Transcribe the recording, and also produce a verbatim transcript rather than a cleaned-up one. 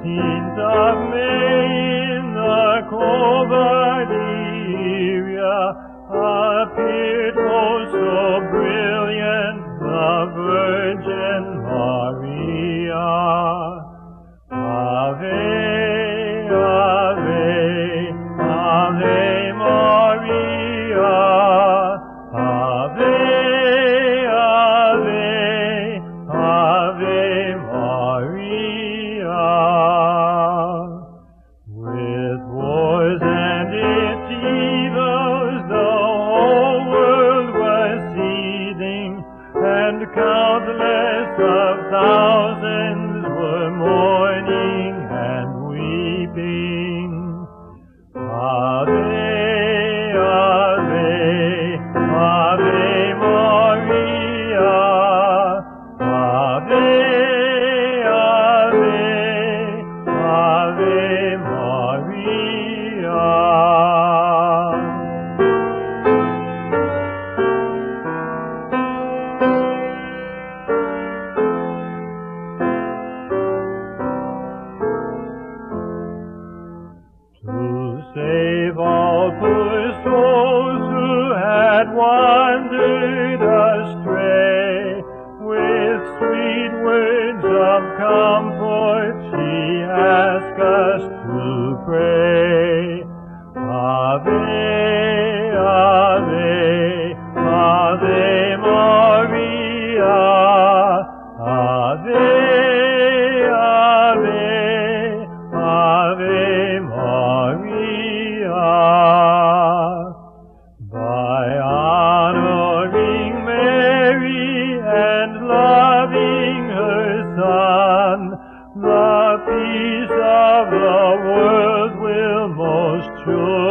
fifteenth of May in the Clover area appeared oh so brilliant the Virgin Maria. Ave, Ave, Ave Maria. Ave, Ave, Ave Maria. With wars and its evils the whole world was seething, and countless of thousands were mourning and weeping. Ave, Ave, Ave Maria. Ave, Ave, Ave Maria. To save all poor souls who had wandered astray, with sweet words of comfort she asked us to pray. Ave, Ave, Ave Maria. Ave, Ave, Ave Maria. By honoring Mary and loving her Son, the peace of the world will most surely